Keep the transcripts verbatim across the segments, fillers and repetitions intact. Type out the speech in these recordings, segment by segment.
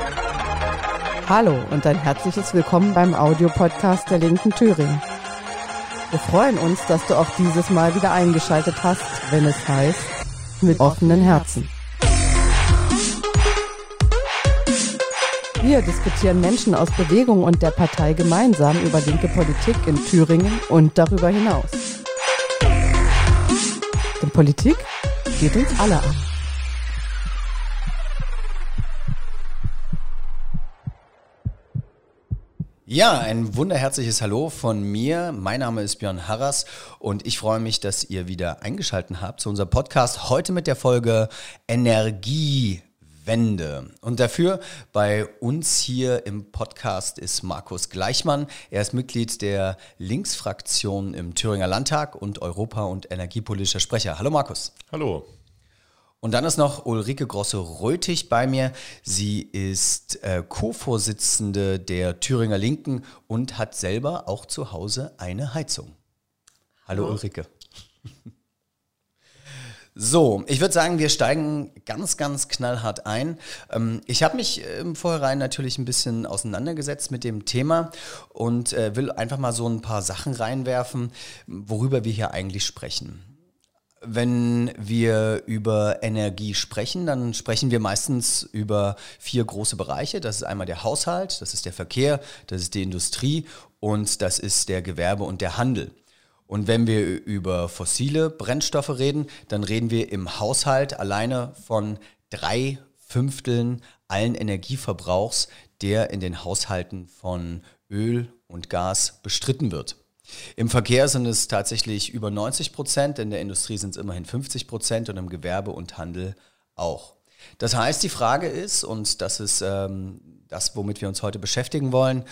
Hallo und ein herzliches Willkommen beim Audiopodcast der Linken Thüringen. Wir freuen uns, dass du auch dieses Mal wieder eingeschaltet hast, wenn es heißt, mit offenen Herzen. Hier diskutieren Menschen aus Bewegung und der Partei gemeinsam über linke Politik in Thüringen und darüber hinaus. Denn Politik geht uns alle an. Ja, ein wunderherzliches Hallo von mir. Mein Name ist Björn Harras und ich freue mich, dass ihr wieder eingeschaltet habt zu unserem Podcast. Heute mit der Folge Energiewende. Und dafür bei uns hier im Podcast ist Markus Gleichmann. Er ist Mitglied der Linksfraktion im Thüringer Landtag und Europa- und energiepolitischer Sprecher. Hallo Markus. Hallo. Und dann ist noch Ulrike Grosse-Röthig bei mir. Sie ist äh, Co-Vorsitzende der Thüringer Linken und hat selber auch zu Hause eine Heizung. Hallo, Hallo. Ulrike. So, ich würde sagen, wir steigen ganz, ganz knallhart ein. Ähm, ich habe mich im Vorhinein natürlich ein bisschen auseinandergesetzt mit dem Thema und äh, will einfach mal so ein paar Sachen reinwerfen, worüber wir hier eigentlich sprechen. Wenn wir über Energie sprechen, dann sprechen wir meistens über vier große Bereiche. Das ist einmal der Haushalt, das ist der Verkehr, das ist die Industrie und das ist der Gewerbe und der Handel. Und wenn wir über fossile Brennstoffe reden, dann reden wir im Haushalt alleine von drei Fünfteln allen Energieverbrauchs, der in den Haushalten von Öl und Gas bestritten wird. Im Verkehr sind es tatsächlich über neunzig Prozent, in der Industrie sind es immerhin fünfzig Prozent und im Gewerbe und Handel auch. Das heißt, die Frage ist, und das ist ähm, das, womit wir uns heute beschäftigen wollen,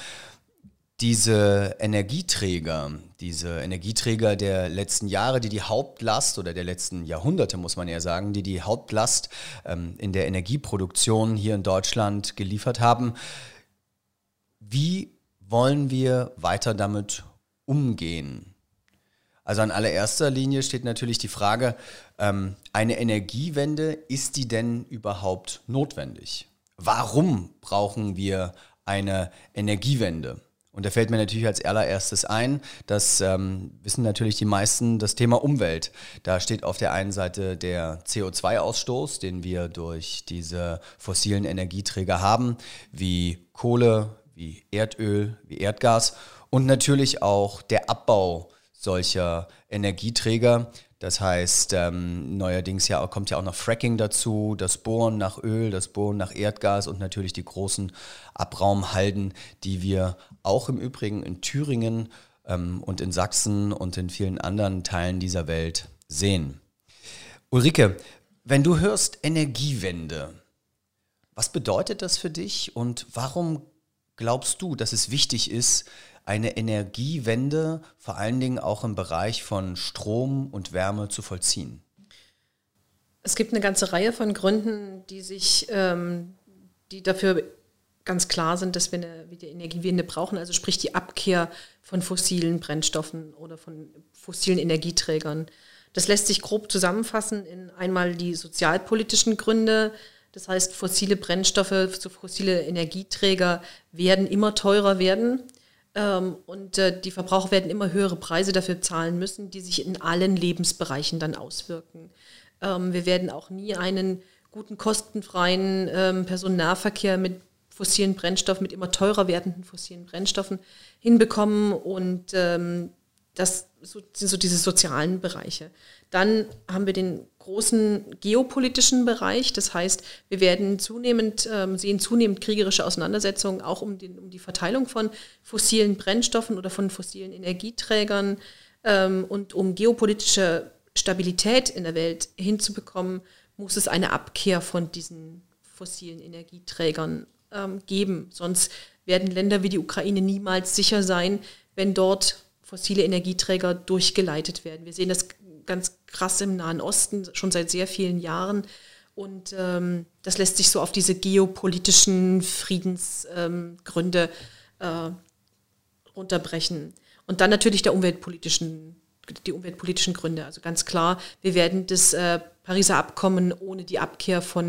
diese Energieträger, diese Energieträger der letzten Jahre, die die Hauptlast oder der letzten Jahrhunderte, muss man ja sagen, die die Hauptlast ähm, in der Energieproduktion hier in Deutschland geliefert haben, wie wollen wir weiter damit umgehen? Also an allererster Linie steht natürlich die Frage, ähm, eine Energiewende, ist die denn überhaupt notwendig? Warum brauchen wir eine Energiewende? Und da fällt mir natürlich als allererstes ein, das ähm, wissen natürlich die meisten, das Thema Umwelt. Da steht auf der einen Seite der C O zwei Ausstoß, den wir durch diese fossilen Energieträger haben, wie Kohle, wie Erdöl, wie Erdgas. Und natürlich auch der Abbau solcher Energieträger. Das heißt, ähm, neuerdings ja, kommt ja auch noch Fracking dazu, das Bohren nach Öl, das Bohren nach Erdgas und natürlich die großen Abraumhalden, die wir auch im Übrigen in Thüringen ähm, und in Sachsen und in vielen anderen Teilen dieser Welt sehen. Ulrike, wenn du hörst Energiewende, was bedeutet das für dich und warum glaubst du, dass es wichtig ist, eine Energiewende vor allen Dingen auch im Bereich von Strom und Wärme zu vollziehen? Es gibt eine ganze Reihe von Gründen, die sich, ähm, die dafür ganz klar sind, dass wir eine, eine Energiewende brauchen. Also sprich die Abkehr von fossilen Brennstoffen oder von fossilen Energieträgern. Das lässt sich grob zusammenfassen in einmal die sozialpolitischen Gründe. Das heißt, fossile Brennstoffe, so fossile Energieträger werden immer teurer werden. Ähm, und äh, die Verbraucher werden immer höhere Preise dafür zahlen müssen, die sich in allen Lebensbereichen dann auswirken. Ähm, wir werden auch nie einen guten, kostenfreien ähm, Personennahverkehr mit fossilen Brennstoffen, mit immer teurer werdenden fossilen Brennstoffen hinbekommen. Und ähm, das so, sind so diese sozialen Bereiche. Dann haben wir den großen geopolitischen Bereich. Das heißt, wir werden zunehmend, ähm, sehen zunehmend kriegerische Auseinandersetzungen auch um, den, um die Verteilung von fossilen Brennstoffen oder von fossilen Energieträgern. Ähm, und um geopolitische Stabilität in der Welt hinzubekommen, muss es eine Abkehr von diesen fossilen Energieträgern ähm, geben. Sonst werden Länder wie die Ukraine niemals sicher sein, wenn dort fossile Energieträger durchgeleitet werden. Wir sehen das ganz krass im Nahen Osten schon seit sehr vielen Jahren. Und ähm, das lässt sich so auf diese geopolitischen Friedensgründe ähm, äh, runterbrechen. Und dann natürlich der umweltpolitischen, die umweltpolitischen Gründe. Also ganz klar, wir werden das äh, Pariser Abkommen ohne die Abkehr von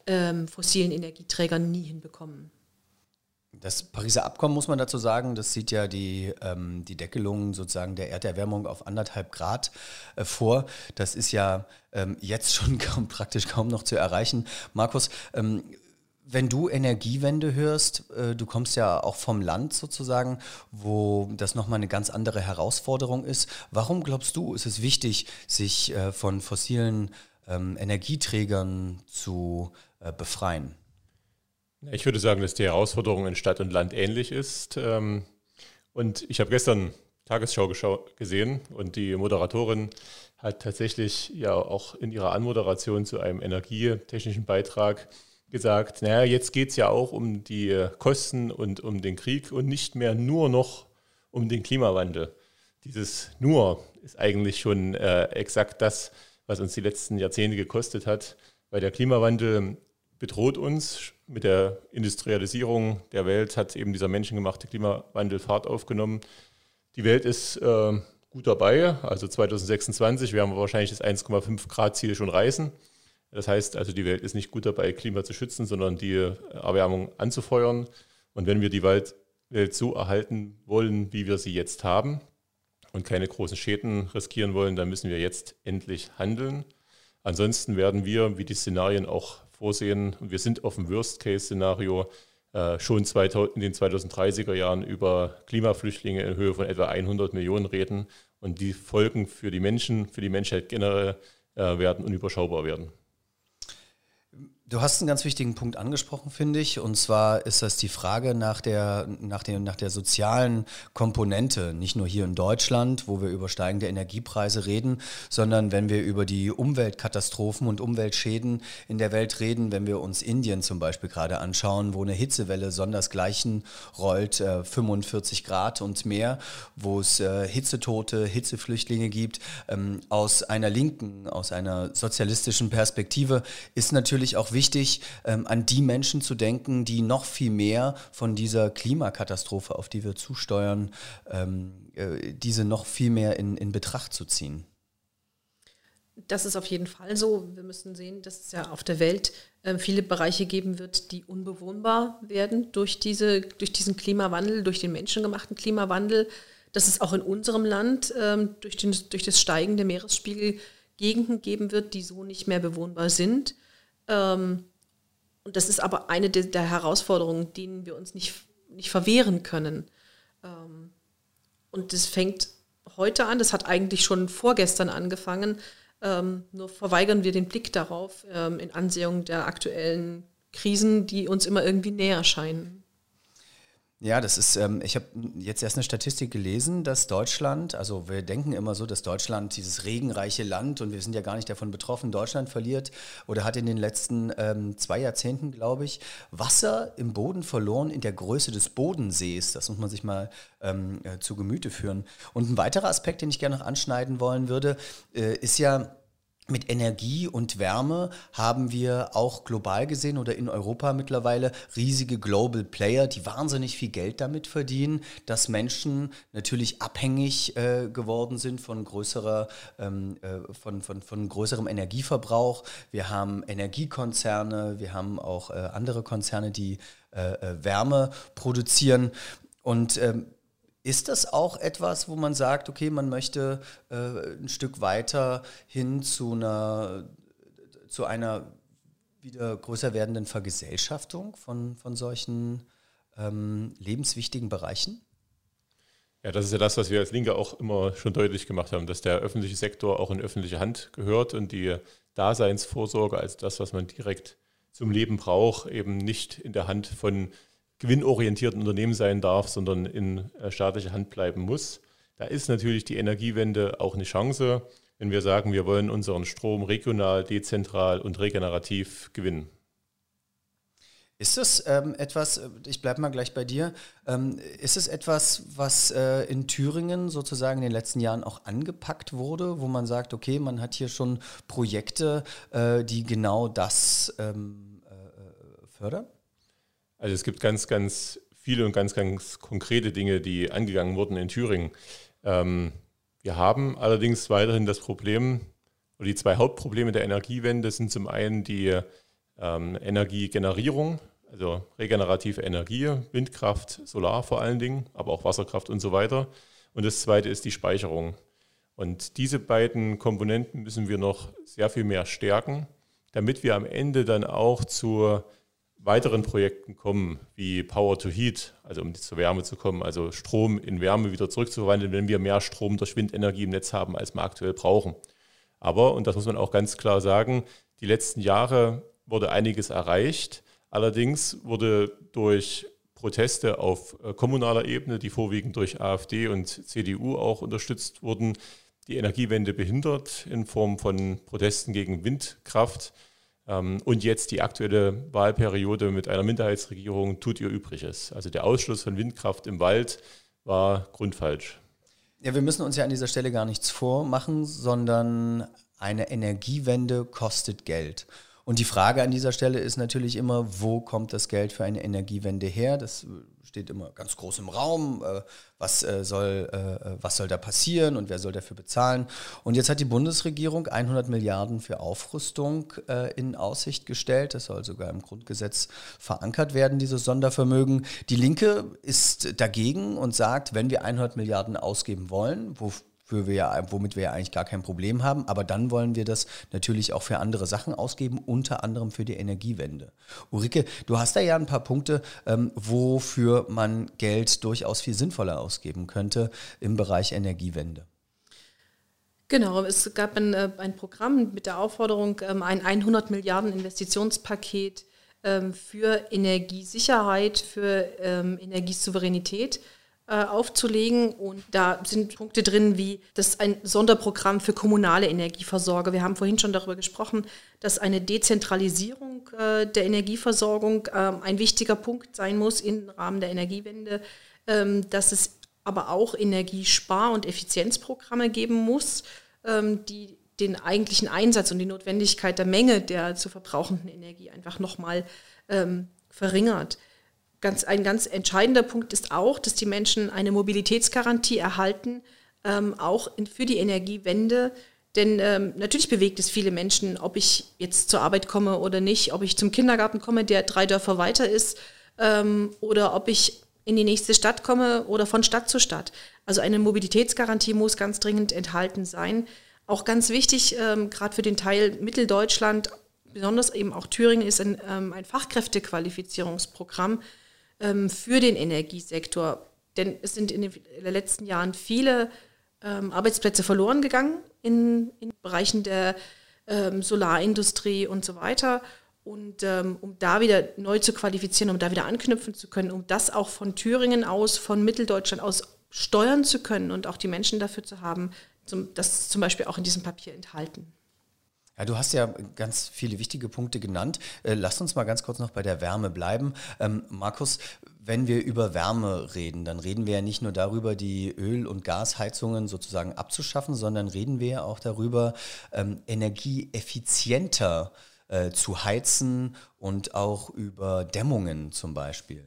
ähm, fossilen Energieträgern nie hinbekommen. Das Pariser Abkommen, muss man dazu sagen, das sieht ja die, ähm, die Deckelung sozusagen der Erderwärmung auf anderthalb Grad äh, vor. Das ist ja ähm, jetzt schon kaum, praktisch kaum noch zu erreichen. Markus, ähm, wenn du Energiewende hörst, äh, du kommst ja auch vom Land sozusagen, wo das nochmal eine ganz andere Herausforderung ist. Warum glaubst du, ist es wichtig, sich äh, von fossilen ähm, Energieträgern zu äh, befreien? Ich würde sagen, dass die Herausforderung in Stadt und Land ähnlich ist. Und ich habe gestern Tagesschau gesehen und die Moderatorin hat tatsächlich ja auch in ihrer Anmoderation zu einem energietechnischen Beitrag gesagt, naja, jetzt geht es ja auch um die Kosten und um den Krieg und nicht mehr nur noch um den Klimawandel. Dieses nur ist eigentlich schon äh, exakt das, was uns die letzten Jahrzehnte gekostet hat, weil der Klimawandel bedroht uns. Mit der Industrialisierung der Welt hat eben dieser menschengemachte Klimawandel Fahrt aufgenommen. Die Welt ist äh, gut dabei, also zwanzig sechsundzwanzig werden wir wahrscheinlich das eins Komma fünf Grad Ziel schon reißen. Das heißt also, die Welt ist nicht gut dabei, Klima zu schützen, sondern die Erwärmung anzufeuern. Und wenn wir die Welt so erhalten wollen, wie wir sie jetzt haben und keine großen Schäden riskieren wollen, dann müssen wir jetzt endlich handeln. Ansonsten werden wir, wie die Szenarien auch vorsehen, und wir sind auf dem Worst-Case-Szenario, äh, schon in den zweitausenddreißiger Jahren über Klimaflüchtlinge in Höhe von etwa hundert Millionen reden. Und die Folgen für die Menschen, für die Menschheit generell äh, werden unüberschaubar werden. Du hast einen ganz wichtigen Punkt angesprochen, finde ich, und zwar ist das die Frage nach der, nach der, nach der sozialen Komponente, nicht nur hier in Deutschland, wo wir über steigende Energiepreise reden, sondern wenn wir über die Umweltkatastrophen und Umweltschäden in der Welt reden, wenn wir uns Indien zum Beispiel gerade anschauen, wo eine Hitzewelle sondersgleichen rollt, äh, fünfundvierzig Grad und mehr, wo es äh, Hitzetote, Hitzeflüchtlinge gibt, ähm, aus einer linken, aus einer sozialistischen Perspektive ist natürlich auch wichtig, wichtig, ähm, an die Menschen zu denken, die noch viel mehr von dieser Klimakatastrophe, auf die wir zusteuern, ähm, äh, diese noch viel mehr in, in Betracht zu ziehen. Das ist auf jeden Fall so. Wir müssen sehen, dass es ja auf der Welt äh, viele Bereiche geben wird, die unbewohnbar werden durch, diese, durch diesen Klimawandel, durch den menschengemachten Klimawandel. Dass es auch in unserem Land ähm, durch, den, durch das steigende Meeresspiegel Gegenden geben wird, die so nicht mehr bewohnbar sind. Und das ist aber eine der Herausforderungen, denen wir uns nicht, nicht verwehren können. Und das fängt heute an, das hat eigentlich schon vorgestern angefangen, nur verweigern wir den Blick darauf in Ansehung der aktuellen Krisen, die uns immer irgendwie näher scheinen. Ja, das ist, ähm, ich habe jetzt erst eine Statistik gelesen, dass Deutschland, also wir denken immer so, dass Deutschland dieses regenreiche Land, und wir sind ja gar nicht davon betroffen, Deutschland verliert oder hat in den letzten ähm, zwei Jahrzehnten, glaube ich, Wasser im Boden verloren in der Größe des Bodensees. Das muss man sich mal ähm, äh, zu Gemüte führen. Und ein weiterer Aspekt, den ich gerne noch anschneiden wollen würde, äh, ist ja, mit Energie und Wärme haben wir auch global gesehen oder in Europa mittlerweile riesige Global Player, die wahnsinnig viel Geld damit verdienen, dass Menschen natürlich abhängig äh, geworden sind von größerer, ähm, äh, von, von, von größerem Energieverbrauch. Wir haben Energiekonzerne, wir haben auch äh, andere Konzerne, die äh, Wärme produzieren. Und ähm, ist das auch etwas, wo man sagt, okay, man möchte äh, ein Stück weiter hin zu einer, zu einer wieder größer werdenden Vergesellschaftung von, von solchen ähm, lebenswichtigen Bereichen? Ja, das ist ja das, was wir als Linke auch immer schon deutlich gemacht haben, dass der öffentliche Sektor auch in öffentliche Hand gehört und die Daseinsvorsorge als das, was man direkt zum Leben braucht, eben nicht in der Hand von gewinnorientierten Unternehmen sein darf, sondern in staatlicher Hand bleiben muss. Da ist natürlich die Energiewende auch eine Chance, wenn wir sagen, wir wollen unseren Strom regional, dezentral und regenerativ gewinnen. Ist das ähm, etwas, ich bleibe mal gleich bei dir, ähm, ist es etwas, was äh, in Thüringen sozusagen in den letzten Jahren auch angepackt wurde, wo man sagt, okay, man hat hier schon Projekte, äh, die genau das ähm, äh, fördern? Also es gibt ganz, ganz viele und ganz, ganz konkrete Dinge, die angegangen wurden in Thüringen. Ähm, wir haben allerdings weiterhin das Problem, oder die zwei Hauptprobleme der Energiewende sind zum einen die ähm, Energiegenerierung, also regenerative Energie, Windkraft, Solar vor allen Dingen, aber auch Wasserkraft und so weiter. Und das zweite ist die Speicherung. Und diese beiden Komponenten müssen wir noch sehr viel mehr stärken, damit wir am Ende dann auch zu weiteren Projekten kommen, wie Power to Heat, also um zur Wärme zu kommen, also Strom in Wärme wieder zurückzuverwandeln, wenn wir mehr Strom durch Windenergie im Netz haben, als wir aktuell brauchen. Aber, und das muss man auch ganz klar sagen, die letzten Jahre wurde einiges erreicht. Allerdings wurde durch Proteste auf kommunaler Ebene, die vorwiegend durch AfD und C D U auch unterstützt wurden, die Energiewende behindert in Form von Protesten gegen Windkraft. Und jetzt die aktuelle Wahlperiode mit einer Minderheitsregierung tut ihr Übriges. Also der Ausschluss von Windkraft im Wald war grundfalsch. Ja, wir müssen uns ja an dieser Stelle gar nichts vormachen, sondern eine Energiewende kostet Geld. Und die Frage an dieser Stelle ist natürlich immer, wo kommt das Geld für eine Energiewende her? Das steht immer ganz groß im Raum. Was soll, was soll da passieren und wer soll dafür bezahlen? Und jetzt hat die Bundesregierung hundert Milliarden für Aufrüstung in Aussicht gestellt. Das soll sogar im Grundgesetz verankert werden, dieses Sondervermögen. Die Linke ist dagegen und sagt, wenn wir hundert Milliarden ausgeben wollen, wo Für wir ja, womit wir ja eigentlich gar kein Problem haben. Aber dann wollen wir das natürlich auch für andere Sachen ausgeben, unter anderem für die Energiewende. Ulrike, du hast da ja ein paar Punkte, ähm, wofür man Geld durchaus viel sinnvoller ausgeben könnte im Bereich Energiewende. Genau, es gab ein, ein Programm mit der Aufforderung, ein hundert Milliarden Investitionspaket für Energiesicherheit, für Energiesouveränität aufzulegen, und da sind Punkte drin wie das ist ein Sonderprogramm für kommunale Energieversorger. Wir haben vorhin schon darüber gesprochen, dass eine Dezentralisierung äh, der Energieversorgung äh, ein wichtiger Punkt sein muss im Rahmen der Energiewende, ähm, dass es aber auch Energiespar- und Effizienzprogramme geben muss, ähm, die den eigentlichen Einsatz und die Notwendigkeit der Menge der zu verbrauchenden Energie einfach nochmal ähm, verringert. Ganz, ein ganz entscheidender Punkt ist auch, dass die Menschen eine Mobilitätsgarantie erhalten, ähm, auch in, für die Energiewende. Denn ähm, natürlich bewegt es viele Menschen, ob ich jetzt zur Arbeit komme oder nicht, ob ich zum Kindergarten komme, der drei Dörfer weiter ist, ähm, oder ob ich in die nächste Stadt komme oder von Stadt zu Stadt. Also eine Mobilitätsgarantie muss ganz dringend enthalten sein. Auch ganz wichtig, ähm, gerade für den Teil Mitteldeutschland, besonders eben auch Thüringen, ist ein, ähm, ein Fachkräftequalifizierungsprogramm für den Energiesektor. Denn es sind in den letzten Jahren viele ähm, Arbeitsplätze verloren gegangen in, in Bereichen der ähm, Solarindustrie und so weiter. Und ähm, um da wieder neu zu qualifizieren, um da wieder anknüpfen zu können, um das auch von Thüringen aus, von Mitteldeutschland aus steuern zu können und auch die Menschen dafür zu haben, zum, das ist zum Beispiel auch in diesem Papier enthalten. Ja, du hast ja ganz viele wichtige Punkte genannt. Äh, lass uns mal ganz kurz noch bei der Wärme bleiben. Ähm, Markus, wenn wir über Wärme reden, dann reden wir ja nicht nur darüber, die Öl- und Gasheizungen sozusagen abzuschaffen, sondern reden wir ja auch darüber, ähm, energieeffizienter äh, zu heizen und auch über Dämmungen zum Beispiel.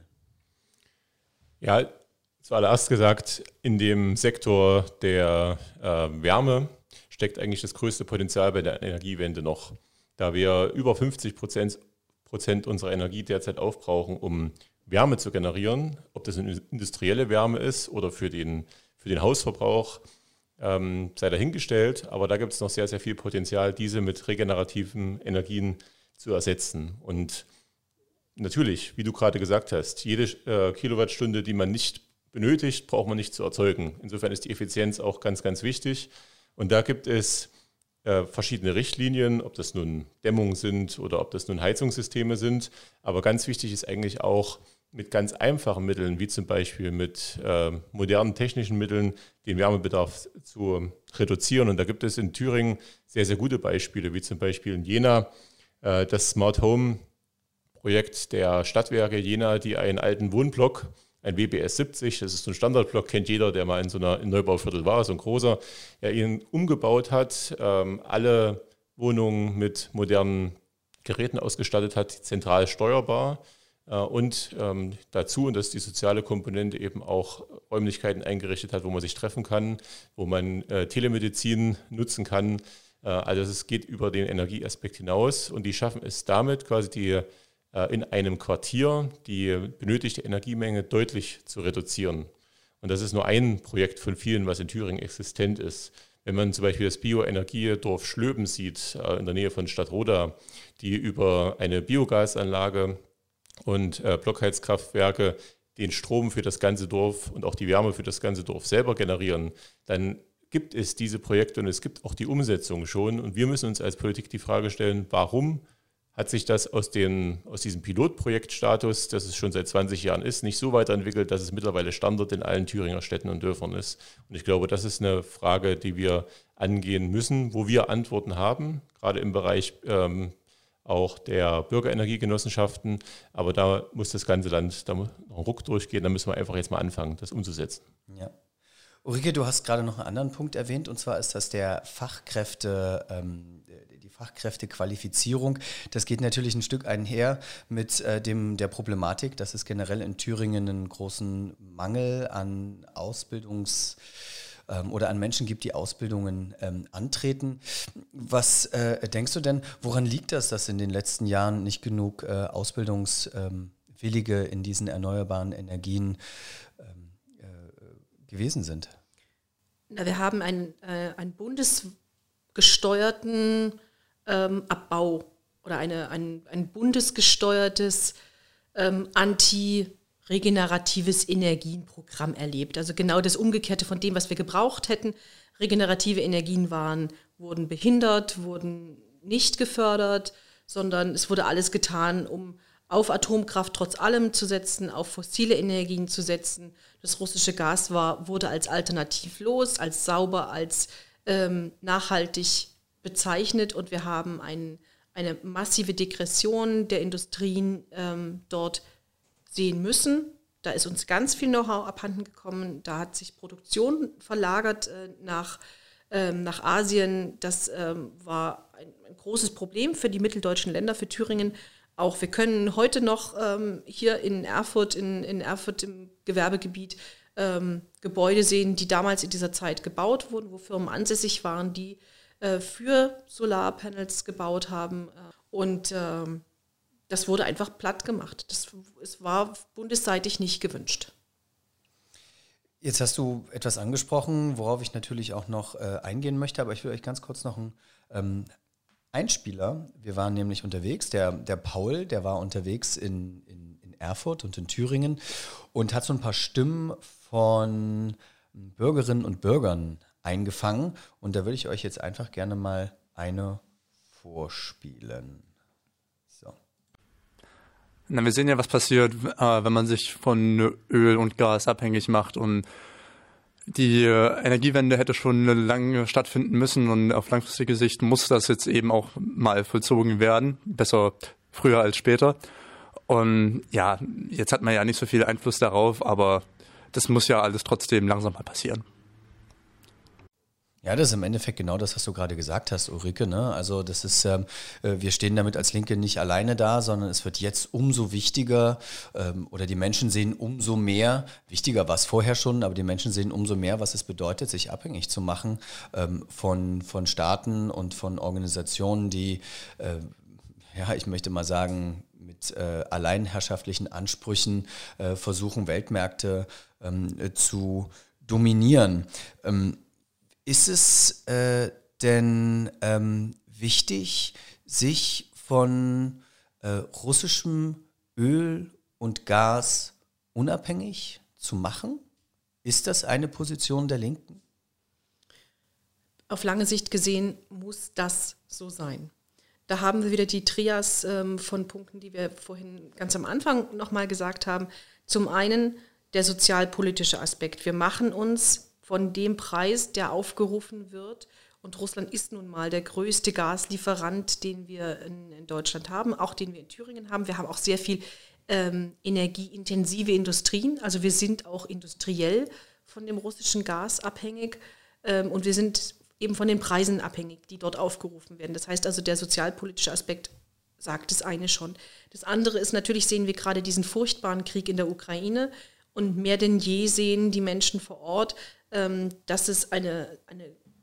Ja, zuallererst gesagt, in dem Sektor der äh, Wärme steckt eigentlich das größte Potenzial bei der Energiewende noch, da wir über fünfzig Prozent unserer Energie derzeit aufbrauchen, um Wärme zu generieren, ob das eine industrielle Wärme ist oder für den, für den Hausverbrauch, ähm, sei dahingestellt. Aber da gibt es noch sehr, sehr viel Potenzial, diese mit regenerativen Energien zu ersetzen. Und natürlich, wie du gerade gesagt hast, jede äh, Kilowattstunde, die man nicht benötigt, braucht man nicht zu erzeugen. Insofern ist die Effizienz auch ganz, ganz wichtig. Und da gibt es äh, verschiedene Richtlinien, ob das nun Dämmungen sind oder ob das nun Heizungssysteme sind. Aber ganz wichtig ist eigentlich auch, mit ganz einfachen Mitteln, wie zum Beispiel mit äh, modernen technischen Mitteln, den Wärmebedarf zu reduzieren. Und da gibt es in Thüringen sehr, sehr gute Beispiele, wie zum Beispiel in Jena äh, das Smart Home Projekt der Stadtwerke Jena, die einen alten Wohnblock, ein W B S siebzig, das ist so ein Standardblock, kennt jeder, der mal in so einer Neubauviertel war, so ein großer, ja, ihn umgebaut hat, ähm, alle Wohnungen mit modernen Geräten ausgestattet hat, zentral steuerbar äh, und ähm, dazu, und das ist die soziale Komponente, eben auch Räumlichkeiten eingerichtet hat, wo man sich treffen kann, wo man äh, Telemedizin nutzen kann, Also es geht über den Energieaspekt hinaus und die schaffen es damit, quasi die in einem Quartier die benötigte Energiemenge deutlich zu reduzieren. Und das ist nur ein Projekt von vielen, was in Thüringen existent ist. Wenn man zum Beispiel das Bioenergiedorf Schlöben sieht, in der Nähe von Stadtroda, die über eine Biogasanlage und Blockheizkraftwerke den Strom für das ganze Dorf und auch die Wärme für das ganze Dorf selber generieren, dann gibt es diese Projekte und es gibt auch die Umsetzung schon. Und wir müssen uns als Politik die Frage stellen, warum hat sich das aus, den, aus diesem Pilotprojektstatus, das es schon seit zwanzig Jahren ist, nicht so weiterentwickelt, dass es mittlerweile Standard in allen Thüringer Städten und Dörfern ist. Und ich glaube, das ist eine Frage, die wir angehen müssen, wo wir Antworten haben, gerade im Bereich ähm, auch der Bürgerenergiegenossenschaften. Aber da muss das ganze Land da muss noch ein Ruck durchgehen, da müssen wir einfach jetzt mal anfangen, das umzusetzen. Ja. Ulrike, du hast gerade noch einen anderen Punkt erwähnt, und zwar ist das der Fachkräfte, ähm, die Fachkräftequalifizierung. Das geht natürlich ein Stück einher mit äh, dem, der Problematik, dass es generell in Thüringen einen großen Mangel an Ausbildungs- ähm, oder an Menschen gibt, die Ausbildungen ähm, antreten. Was äh, denkst du denn, woran liegt das, dass in den letzten Jahren nicht genug äh, Ausbildungswillige ähm, in diesen erneuerbaren Energien gewesen sind? Na, wir haben einen, äh, einen bundesgesteuerten ähm, Abbau oder eine, ein, ein bundesgesteuertes ähm, anti-regeneratives Energienprogramm erlebt. Also genau das Umgekehrte von dem, was wir gebraucht hätten. Regenerative Energien waren, wurden behindert, wurden nicht gefördert, sondern es wurde alles getan, um auf Atomkraft trotz allem zu setzen, auf fossile Energien zu setzen. Das russische Gas war, wurde als alternativlos, als sauber, als ähm, nachhaltig bezeichnet und wir haben ein, eine massive Degression der Industrien ähm, dort sehen müssen. Da ist uns ganz viel Know-how abhanden gekommen. Da hat sich Produktion verlagert äh, nach, ähm, nach Asien. Das ähm, war ein, ein großes Problem für die mitteldeutschen Länder, für Thüringen. Auch wir können heute noch ähm, hier in Erfurt, in, in Erfurt im Gewerbegebiet ähm, Gebäude sehen, die damals in dieser Zeit gebaut wurden, wo Firmen ansässig waren, die äh, für Solarpanels gebaut haben. Und ähm, das wurde einfach platt gemacht. Das, es war bundesseitig nicht gewünscht. Jetzt hast du etwas angesprochen, worauf ich natürlich auch noch äh, eingehen möchte, aber ich will euch ganz kurz noch ein ähm, Einspieler. Wir waren nämlich unterwegs, der, der Paul, der war unterwegs in, in, in Erfurt und in Thüringen und hat so ein paar Stimmen von Bürgerinnen und Bürgern eingefangen. Und da würde ich euch jetzt einfach gerne mal eine vorspielen. So. Na, wir sehen ja, was passiert, äh, wenn man sich von Öl und Gas abhängig macht, und die Energiewende hätte schon lange stattfinden müssen und auf langfristige Sicht muss das jetzt eben auch mal vollzogen werden. Besser früher als später. Und ja, jetzt hat man ja nicht so viel Einfluss darauf, aber das muss ja alles trotzdem langsam mal passieren. Ja, das ist im Endeffekt genau das, was du gerade gesagt hast, Ulrike. Ne? Also das ist, ähm, wir stehen damit als Linke nicht alleine da, sondern es wird jetzt umso wichtiger ähm, oder die Menschen sehen umso mehr, wichtiger war es vorher schon, aber die Menschen sehen umso mehr, was es bedeutet, sich abhängig zu machen ähm, von, von Staaten und von Organisationen, die, äh, ja, ich möchte mal sagen, mit äh, alleinherrschaftlichen Ansprüchen äh, versuchen, Weltmärkte ähm, zu dominieren. Ähm, Ist es äh, denn ähm, wichtig, sich von äh, russischem Öl und Gas unabhängig zu machen? Ist das eine Position der Linken? Auf lange Sicht gesehen muss das so sein. Da haben wir wieder die Trias ähm, von Punkten, die wir vorhin ganz am Anfang nochmal gesagt haben. Zum einen der sozialpolitische Aspekt. Wir machen uns von dem Preis, der aufgerufen wird. Und Russland ist nun mal der größte Gaslieferant, den wir in, in Deutschland haben, auch den wir in Thüringen haben. Wir haben auch sehr viel ähm, energieintensive Industrien. Also wir sind auch industriell von dem russischen Gas abhängig. Ähm, und wir sind eben von den Preisen abhängig, die dort aufgerufen werden. Das heißt also, der sozialpolitische Aspekt sagt das eine schon. Das andere ist, natürlich sehen wir gerade diesen furchtbaren Krieg in der Ukraine. Und mehr denn je sehen die Menschen vor Ort, dass es eine, eine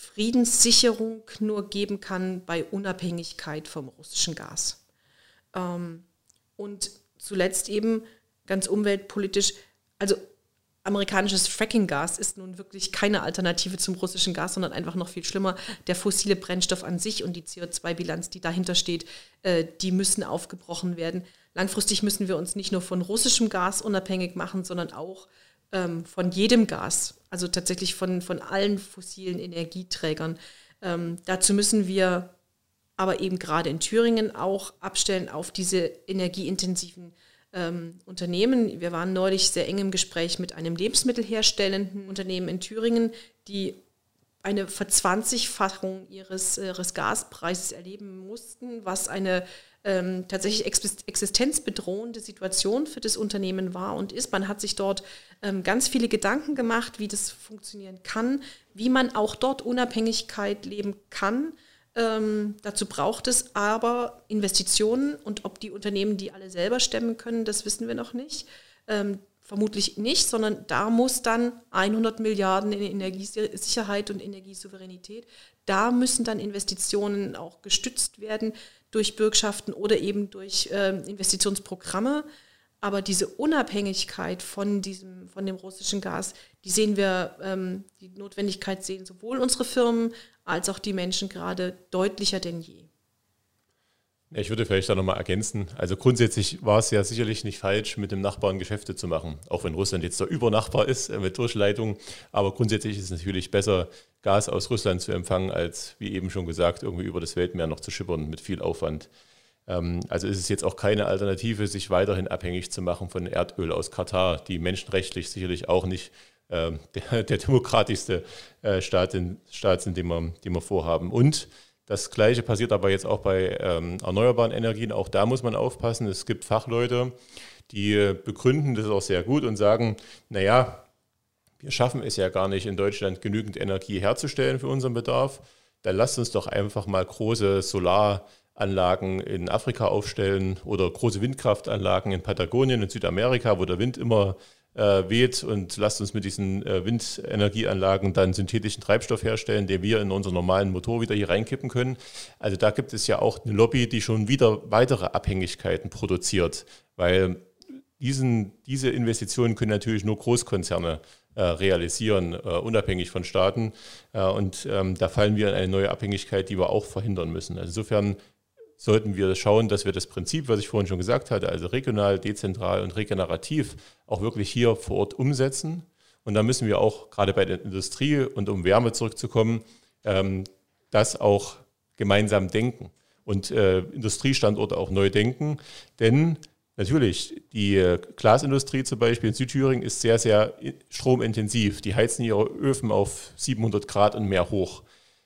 Friedenssicherung nur geben kann bei Unabhängigkeit vom russischen Gas. Ähm, und zuletzt eben ganz umweltpolitisch, also amerikanisches Fracking-Gas ist nun wirklich keine Alternative zum russischen Gas, sondern einfach noch viel schlimmer. Der fossile Brennstoff an sich und die C O zwei Bilanz, die dahinter steht, äh, die müssen aufgebrochen werden. Langfristig müssen wir uns nicht nur von russischem Gas unabhängig machen, sondern auch ähm, von jedem Gas, also tatsächlich von, von allen fossilen Energieträgern. Ähm, dazu müssen wir aber eben gerade in Thüringen auch abstellen auf diese energieintensiven ähm, Unternehmen. Wir waren neulich sehr eng im Gespräch mit einem lebensmittelherstellenden Unternehmen in Thüringen, die eine Verzwanzigfachung ihres, ihres Gaspreises erleben mussten, was eine ähm, tatsächlich existenzbedrohende Situation für das Unternehmen war und ist. Man hat sich dort ähm, ganz viele Gedanken gemacht, wie das funktionieren kann, wie man auch dort Unabhängigkeit leben kann. Ähm, dazu braucht es aber Investitionen und ob die Unternehmen die alle selber stemmen können, das wissen wir noch nicht. Ähm, vermutlich nicht, sondern da muss dann hundert Milliarden in Energiesicherheit und Energiesouveränität, da müssen dann Investitionen auch gestützt werden durch Bürgschaften oder eben durch äh, Investitionsprogramme. Aber diese Unabhängigkeit von diesem, von dem russischen Gas, die sehen wir, ähm, die Notwendigkeit sehen sowohl unsere Firmen als auch die Menschen gerade deutlicher denn je. Ich würde vielleicht da nochmal ergänzen. Also grundsätzlich war es ja sicherlich nicht falsch, mit dem Nachbarn Geschäfte zu machen, auch wenn Russland jetzt der Übernachbar ist mit Durchleitung. Aber grundsätzlich ist es natürlich besser, Gas aus Russland zu empfangen, als, wie eben schon gesagt, irgendwie über das Weltmeer noch zu schippern mit viel Aufwand. Also ist es jetzt auch keine Alternative, sich weiterhin abhängig zu machen von Erdöl aus Katar, die menschenrechtlich sicherlich auch nicht äh, der, der demokratischste äh, Staat, in, Staat sind, den wir, den wir vorhaben. Und das Gleiche passiert aber jetzt auch bei ähm, erneuerbaren Energien. Auch da muss man aufpassen. Es gibt Fachleute, die begründen das auch sehr gut und sagen, naja, wir schaffen es ja gar nicht in Deutschland genügend Energie herzustellen für unseren Bedarf. Dann lasst uns doch einfach mal große Solaranlagen in Afrika aufstellen oder große Windkraftanlagen in Patagonien in Südamerika, wo der Wind immer äh, weht, und lasst uns mit diesen äh, Windenergieanlagen dann synthetischen Treibstoff herstellen, den wir in unseren normalen Motor wieder hier reinkippen können. Also da gibt es ja auch eine Lobby, die schon wieder weitere Abhängigkeiten produziert, weil diesen, diese Investitionen können natürlich nur Großkonzerne äh, realisieren, äh, unabhängig von Staaten. Äh, und ähm, da fallen wir in eine neue Abhängigkeit, die wir auch verhindern müssen. Also insofern sollten wir schauen, dass wir das Prinzip, was ich vorhin schon gesagt hatte, also regional, dezentral und regenerativ, auch wirklich hier vor Ort umsetzen. Und da müssen wir auch, gerade bei der Industrie und um Wärme zurückzukommen, ähm, das auch gemeinsam denken und äh, Industriestandorte auch neu denken. Denn natürlich, die äh, Glasindustrie zum Beispiel in Südthüringen ist sehr, sehr stromintensiv. Die heizen ihre Öfen auf siebenhundert Grad und mehr hoch.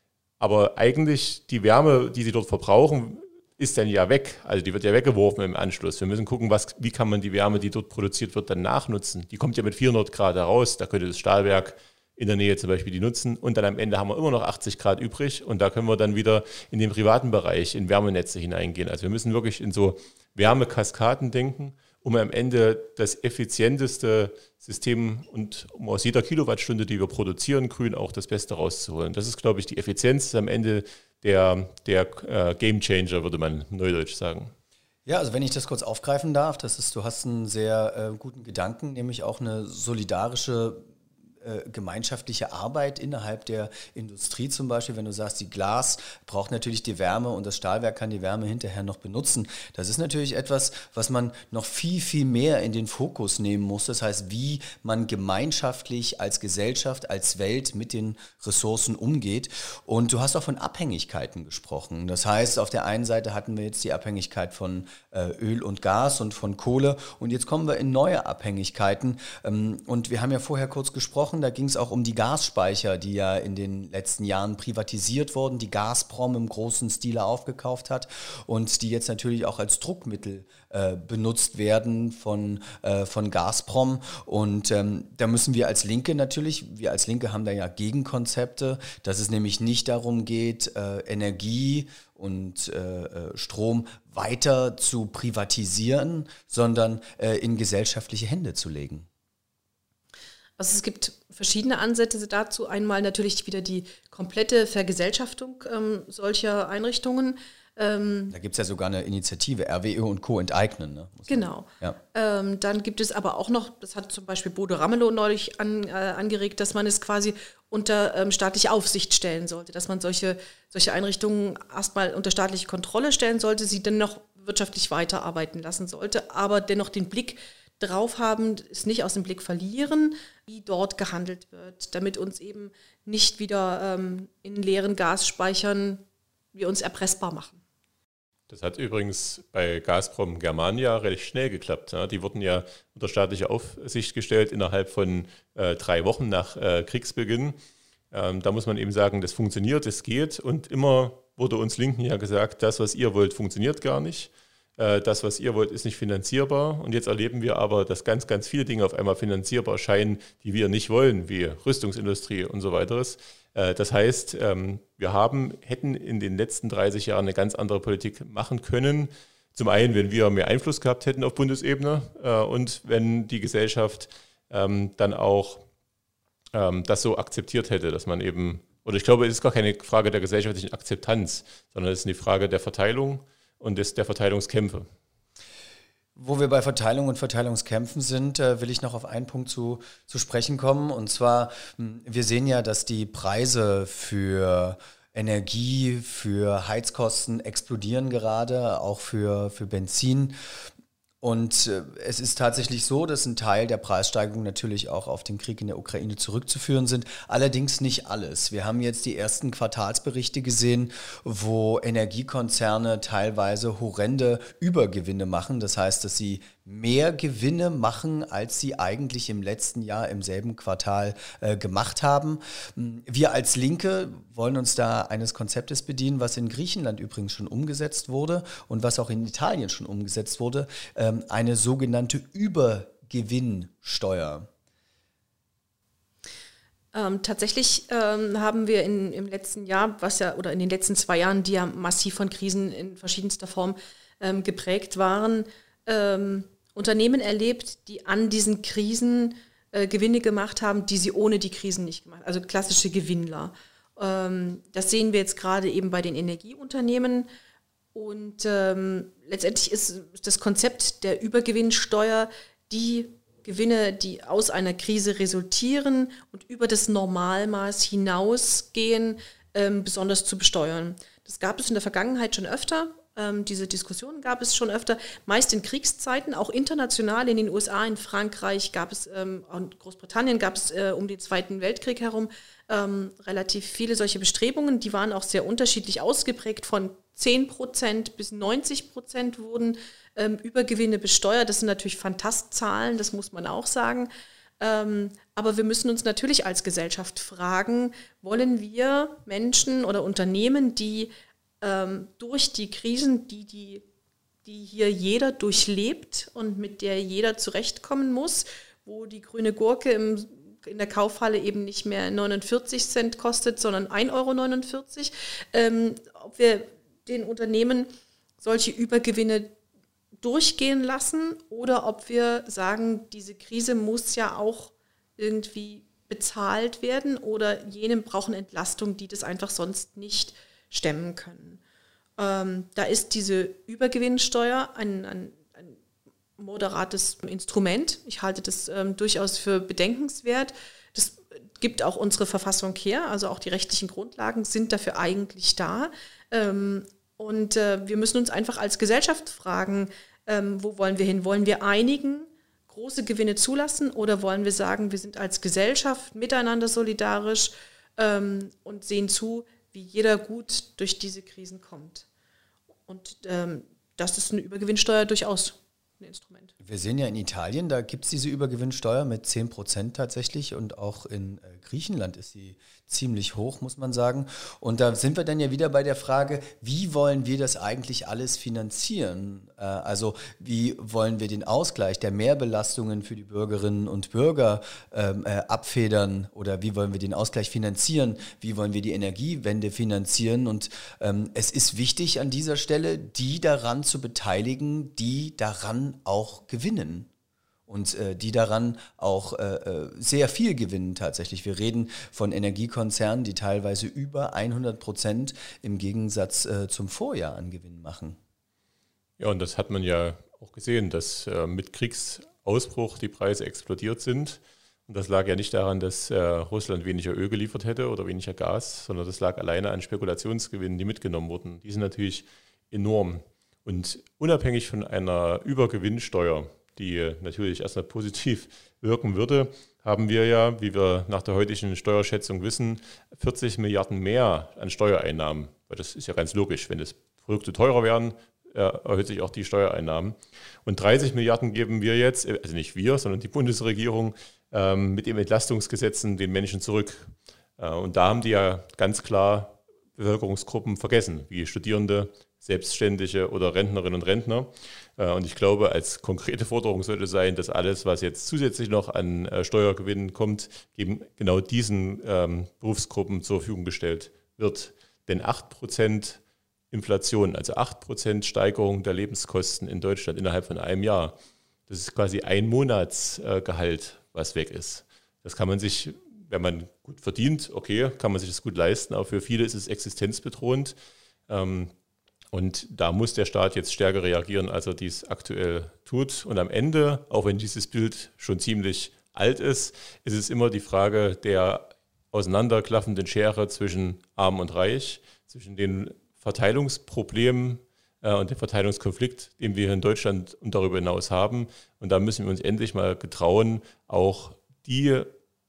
Aber eigentlich die Wärme, die sie dort verbrauchen, ist dann ja weg. Also die wird ja weggeworfen im Anschluss. Wir müssen gucken, was, wie kann man die Wärme, die dort produziert wird, dann nachnutzen. Die kommt ja mit vierhundert Grad heraus. Da könnte das Stahlwerk in der Nähe zum Beispiel die nutzen. Und dann am Ende haben wir immer noch achtzig Grad übrig. Und da können wir dann wieder in den privaten Bereich, in Wärmenetze hineingehen. Also wir müssen wirklich in so Wärmekaskaden denken, um am Ende das effizienteste System und um aus jeder Kilowattstunde, die wir produzieren, grün auch das Beste rauszuholen. Das ist, glaube ich, die Effizienz am Ende der, der äh, Game Changer, würde man neudeutsch sagen. Ja, also wenn ich das kurz aufgreifen darf, das ist, du hast einen sehr äh, guten Gedanken, nämlich auch eine solidarische gemeinschaftliche Arbeit innerhalb der Industrie zum Beispiel, wenn du sagst, die Glas braucht natürlich die Wärme und das Stahlwerk kann die Wärme hinterher noch benutzen. Das ist natürlich etwas, was man noch viel, viel mehr in den Fokus nehmen muss. Das heißt, wie man gemeinschaftlich als Gesellschaft, als Welt mit den Ressourcen umgeht. Und du hast auch von Abhängigkeiten gesprochen. Das heißt, auf der einen Seite hatten wir jetzt die Abhängigkeit von äh, Öl und Gas und von Kohle und jetzt kommen wir in neue Abhängigkeiten. Ähm, und wir haben ja vorher kurz gesprochen, da ging es auch um die Gasspeicher, die ja in den letzten Jahren privatisiert wurden, die Gazprom im großen Stile aufgekauft hat und die jetzt natürlich auch als Druckmittel äh, benutzt werden von, äh, von Gazprom. Und ähm, da müssen wir als Linke natürlich, wir als Linke haben da ja Gegenkonzepte, dass es nämlich nicht darum geht, äh, Energie und äh, Strom weiter zu privatisieren, sondern äh, in gesellschaftliche Hände zu legen. Also es gibt verschiedene Ansätze dazu. Einmal natürlich wieder die komplette Vergesellschaftung ähm, solcher Einrichtungen. Ähm, da gibt es ja sogar eine Initiative, R W E und Co. enteignen. Ne? Genau. Ja. Ähm, dann gibt es aber auch noch, das hat zum Beispiel Bodo Ramelow neulich an, äh, angeregt, dass man es quasi unter ähm, staatliche Aufsicht stellen sollte, dass man solche, solche Einrichtungen erstmal unter staatliche Kontrolle stellen sollte, sie dann noch wirtschaftlich weiterarbeiten lassen sollte, aber dennoch den Blick drauf haben, es nicht aus dem Blick verlieren, wie dort gehandelt wird, damit uns eben nicht wieder ähm, in leeren Gasspeichern wir uns erpressbar machen. Das hat übrigens bei Gazprom Germania recht schnell geklappt. Ja. Die wurden ja unter staatliche Aufsicht gestellt innerhalb von äh, drei Wochen nach äh, Kriegsbeginn. Ähm, da muss man eben sagen, das funktioniert, es geht. Und immer wurde uns Linken ja gesagt, das, was ihr wollt, funktioniert gar nicht. Äh, das, was ihr wollt, ist nicht finanzierbar. Und jetzt erleben wir aber, dass ganz, ganz viele Dinge auf einmal finanzierbar scheinen, die wir nicht wollen, wie Rüstungsindustrie und so weiteres. Das heißt, wir haben, hätten in den letzten dreißig Jahren eine ganz andere Politik machen können. Zum einen, wenn wir mehr Einfluss gehabt hätten auf Bundesebene und wenn die Gesellschaft dann auch das so akzeptiert hätte, dass man eben, oder ich glaube, es ist gar keine Frage der gesellschaftlichen Akzeptanz, sondern es ist eine Frage der Verteilung und des, der Verteilungskämpfe. Wo wir bei Verteilung und Verteilungskämpfen sind, äh, will ich noch auf einen Punkt zu, zu sprechen kommen. Und zwar, mh, wir sehen ja, dass die Preise für Energie, für Heizkosten explodieren gerade, auch für, für Benzin. Und äh, es ist tatsächlich so, dass ein Teil der Preissteigerung natürlich auch auf den Krieg in der Ukraine zurückzuführen sind. Allerdings nicht alles. Wir haben jetzt die ersten Quartalsberichte gesehen, wo Energiekonzerne teilweise horrende Übergewinne machen. Das heißt, dass sie mehr Gewinne machen, als sie eigentlich im letzten Jahr im selben Quartal äh, gemacht haben. Wir als Linke wollen uns da eines Konzeptes bedienen, was in Griechenland übrigens schon umgesetzt wurde und was auch in Italien schon umgesetzt wurde, ähm, eine sogenannte Übergewinnsteuer. Ähm, tatsächlich ähm, haben wir in, im letzten Jahr, was ja, oder in den letzten zwei Jahren, die ja massiv von Krisen in verschiedenster Form ähm, geprägt waren, ähm, Unternehmen erlebt, die an diesen Krisen äh, Gewinne gemacht haben, die sie ohne die Krisen nicht gemacht haben. Also klassische Gewinnler. Ähm, das sehen wir jetzt gerade eben bei den Energieunternehmen. Und ähm, letztendlich ist das Konzept der Übergewinnsteuer, die Gewinne, die aus einer Krise resultieren und über das Normalmaß hinausgehen, ähm, besonders zu besteuern. Das gab es in der Vergangenheit schon öfter. Diese Diskussionen gab es schon öfter, meist in Kriegszeiten, auch international in den U S A, in Frankreich gab es, ähm, und Großbritannien gab es äh, um den Zweiten Weltkrieg herum ähm, relativ viele solche Bestrebungen. Die waren auch sehr unterschiedlich ausgeprägt, von zehn Prozent bis neunzig Prozent wurden ähm, Übergewinne besteuert. Das sind natürlich Fantastzahlen, das muss man auch sagen. Ähm, aber wir müssen uns natürlich als Gesellschaft fragen, wollen wir Menschen oder Unternehmen, die Ähm, durch die Krisen, die, die, die hier jeder durchlebt und mit der jeder zurechtkommen muss, wo die grüne Gurke im, in der Kaufhalle eben nicht mehr neunundvierzig Cent kostet, sondern ein Euro neunundvierzig, ähm, ob wir den Unternehmen solche Übergewinne durchgehen lassen oder ob wir sagen, diese Krise muss ja auch irgendwie bezahlt werden oder jene brauchen Entlastung, die das einfach sonst nicht stemmen können. Ähm, da ist diese Übergewinnsteuer ein, ein, ein moderates Instrument. Ich halte das ähm, durchaus für bedenkenswert. Das gibt auch unsere Verfassung her, also auch die rechtlichen Grundlagen sind dafür eigentlich da. Ähm, und äh, wir müssen uns einfach als Gesellschaft fragen, ähm, wo wollen wir hin? Wollen wir einigen, große Gewinne zulassen oder wollen wir sagen, wir sind als Gesellschaft miteinander solidarisch ähm, und sehen zu, wie jeder gut durch diese Krisen kommt. Und ähm, das ist eine Übergewinnsteuer durchaus ein Instrument. Wir sehen ja in Italien, da gibt es diese Übergewinnsteuer mit zehn Prozent tatsächlich und auch in äh, Griechenland ist sie ziemlich hoch, muss man sagen. Und da sind wir dann ja wieder bei der Frage, wie wollen wir das eigentlich alles finanzieren? Äh, also wie wollen wir den Ausgleich der Mehrbelastungen für die Bürgerinnen und Bürger ähm, äh, abfedern oder wie wollen wir den Ausgleich finanzieren? Wie wollen wir die Energiewende finanzieren? Und ähm, es ist wichtig an dieser Stelle, die daran zu beteiligen, die daran auch gewinnen. und äh, die daran auch äh, sehr viel gewinnen tatsächlich. Wir reden von Energiekonzernen, die teilweise über hundert Prozent im Gegensatz äh, zum Vorjahr an Gewinn machen. Ja, und das hat man ja auch gesehen, dass äh, mit Kriegsausbruch die Preise explodiert sind. Und das lag ja nicht daran, dass äh, Russland weniger Öl geliefert hätte oder weniger Gas, sondern das lag alleine an Spekulationsgewinnen, die mitgenommen wurden. Die sind natürlich enorm. Und unabhängig von einer Übergewinnsteuer, die natürlich erstmal positiv wirken würde, haben wir ja, wie wir nach der heutigen Steuerschätzung wissen, vierzig Milliarden mehr an Steuereinnahmen. Weil das ist ja ganz logisch, wenn das Produkte teurer werden, erhöht sich auch die Steuereinnahmen. Und dreißig Milliarden geben wir jetzt, also nicht wir, sondern die Bundesregierung, mit den Entlastungsgesetzen den Menschen zurück. Und da haben die ja ganz klar Bevölkerungsgruppen vergessen, wie Studierende, Selbstständige oder Rentnerinnen und Rentner. Und ich glaube, als konkrete Forderung sollte sein, dass alles, was jetzt zusätzlich noch an Steuergewinnen kommt, eben genau diesen Berufsgruppen zur Verfügung gestellt wird. Denn acht Prozent Inflation, also acht Prozent Steigerung der Lebenskosten in Deutschland innerhalb von einem Jahr, das ist quasi ein Monatsgehalt, was weg ist. Das kann man sich, wenn man gut verdient, okay, kann man sich das gut leisten, aber für viele ist es existenzbedrohend. Und da muss der Staat jetzt stärker reagieren, als er dies aktuell tut. Und am Ende, auch wenn dieses Bild schon ziemlich alt ist, ist es immer die Frage der auseinanderklaffenden Schere zwischen Arm und Reich, zwischen den Verteilungsproblemen und den Verteilungskonflikt, den wir hier in Deutschland und darüber hinaus haben. Und da müssen wir uns endlich mal getrauen, auch die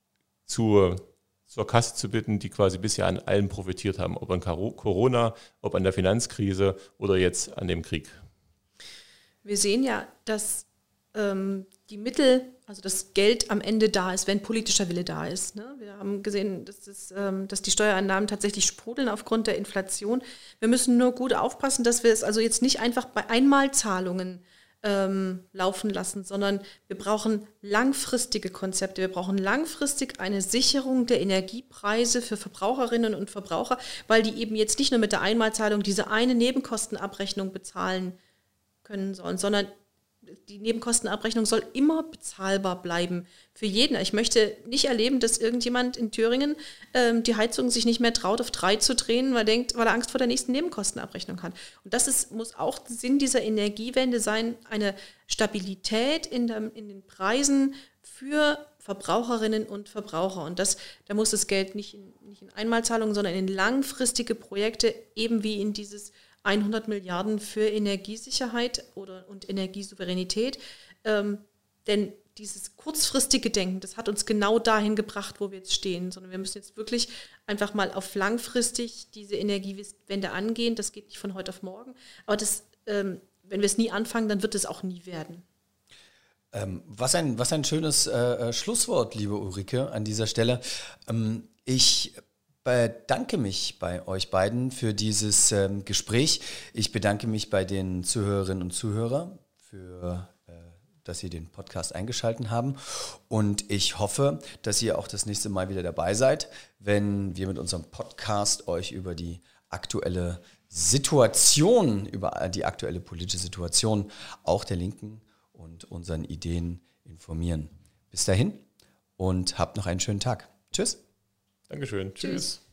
zu, zur Kasse zu bitten, die quasi bisher an allem profitiert haben, ob an Corona, ob an der Finanzkrise oder jetzt an dem Krieg. Wir sehen ja, dass ähm, die Mittel, also das Geld am Ende da ist, wenn politischer Wille da ist. Ne? Wir haben gesehen, dass, das, ähm, dass die Steuereinnahmen tatsächlich sprudeln aufgrund der Inflation. Wir müssen nur gut aufpassen, dass wir es also jetzt nicht einfach bei Einmalzahlungen ähm, laufen lassen, sondern wir brauchen langfristige Konzepte. Wir brauchen langfristig eine Sicherung der Energiepreise für Verbraucherinnen und Verbraucher, weil die eben jetzt nicht nur mit der Einmalzahlung diese eine Nebenkostenabrechnung bezahlen können sollen, sondern die Nebenkostenabrechnung soll immer bezahlbar bleiben für jeden. Ich möchte nicht erleben, dass irgendjemand in Thüringen ähm, die Heizung sich nicht mehr traut, auf drei zu drehen, weil er denkt, weil er Angst vor der nächsten Nebenkostenabrechnung hat. Und das ist, muss auch Sinn dieser Energiewende sein, eine Stabilität in, der, in den Preisen für Verbraucherinnen und Verbraucher. Und das, da muss das Geld nicht in, nicht in Einmalzahlungen, sondern in langfristige Projekte, eben wie in dieses hundert Milliarden für Energiesicherheit oder, und Energiesouveränität. Ähm, denn dieses kurzfristige Denken, das hat uns genau dahin gebracht, wo wir jetzt stehen. Sondern wir müssen jetzt wirklich einfach mal auf langfristig diese Energiewende angehen. Das geht nicht von heute auf morgen. Aber das, ähm, wenn wir es nie anfangen, dann wird es auch nie werden. Ähm, was ein, was ein schönes äh, Schlusswort, liebe Ulrike, an dieser Stelle. Ähm, ich bedanke mich bei euch beiden für dieses ähm, Gespräch. Ich bedanke mich bei den Zuhörerinnen und Zuhörern, für, äh, dass sie den Podcast eingeschaltet haben. Und ich hoffe, dass ihr auch das nächste Mal wieder dabei seid, wenn wir mit unserem Podcast euch über die aktuelle Situation, über die aktuelle politische Situation auch der Linken und unseren Ideen informieren. Bis dahin und habt noch einen schönen Tag. Tschüss. Dankeschön. Tschüss. Tschüss.